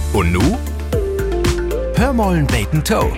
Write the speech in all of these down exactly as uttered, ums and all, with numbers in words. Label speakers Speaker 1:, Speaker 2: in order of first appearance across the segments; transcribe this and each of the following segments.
Speaker 1: Und nu? Hör mollen beten Toe.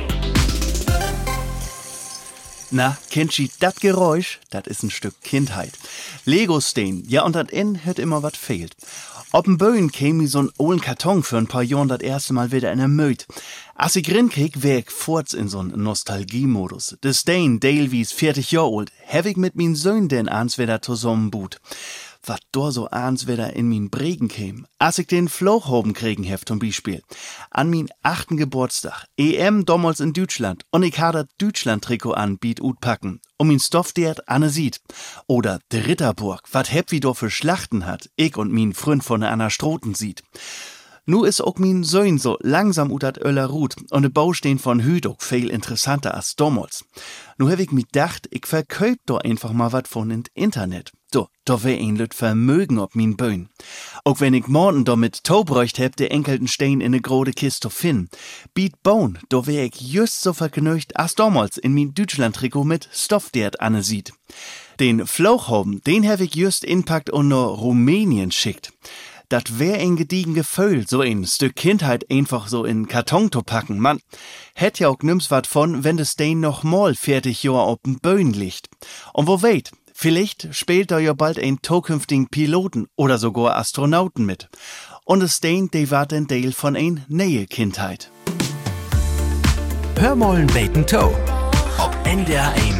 Speaker 2: Na, kennt ihr dat Geräusch? Dat is ein Stück Kindheit. Lego-Steen, ja, und dat in hört immer wat fehlt. Op dem Böen käme so'n ollen Karton für ein paar Jahren das erste Mal wieder in der Möd. Als ich grin krieg, wär ich forts in so'n Nostalgiemodus. De Steen, Dalewies, vierzig Jahre alt, hab ich mit min Söhn den ans wieder zusammenbut. Wat do so ans wieder in min Bregen käm. Als ich den Flochhoben kriegen hef zum Beispiel. An min achten Geburtstag, E M damals in Deutschland, und ich ha dat Deutschland-Trikot an, biet ut packen. Und min Stoffdiert Anne sieht. Oder de Ritterburg, wat heb wie do für Schlachten hat, ich und min Freund von der Anna Stroten sieht. Nu is ook min Söhn so langsam ut dat Öller Rut und de Baustehen von Hüt ook viel interessanter als damals. Nu hab ich mi dacht, ich verköp do einfach mal wat von in Internet. Do, do wär ein lüt Vermögen ob min Böen. Auch wenn ich morgen do mit Taubräucht heb, de enkelten Stein in ne grode Kiste finden. Biet bauen, do wär ich just so vergnügt als damals in min Deutschland-Trikot mit Stoffdiert Anne sieht. Den Flauchhoben, den hab ich just inpackt und nur Rumänien schickt. Dat wär ein gediegen Gefühl, so ein Stück Kindheit einfach so in Karton zu packen. Man hätt ja auch nimm's wat von, wenn de Steen noch mal vierzig Jahr auf dem Böen liegt. Und wo weht, vielleicht spielt da ja bald ein zukünftigen Piloten oder sogar Astronauten mit. Und de Steen, de wart ein Teil von ein neue Kindheit.
Speaker 1: Hör mollen beten Toe. Ob N D R eins